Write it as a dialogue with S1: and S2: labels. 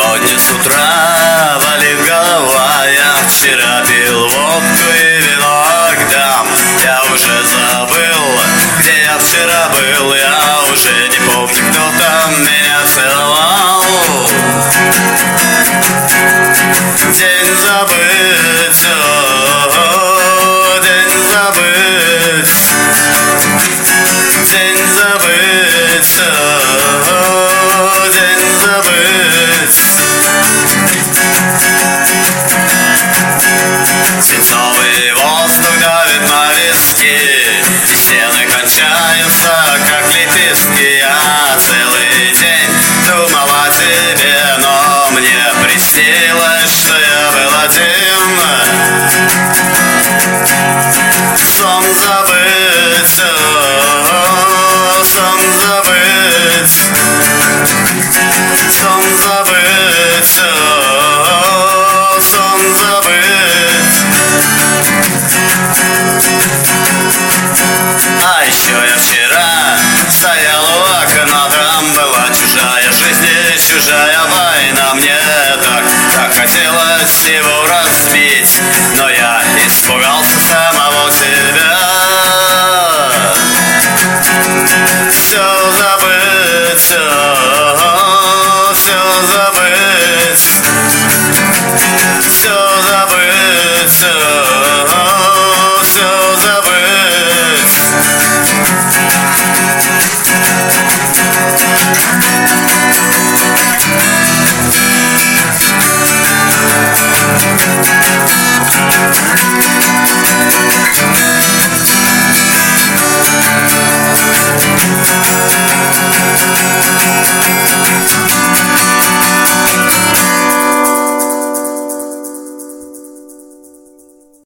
S1: Сегодня с утра болит голова. Я вчера пил водку и вино, когда я уже забыл, где я вчера был. Я уже не помню, кто там меня целовал.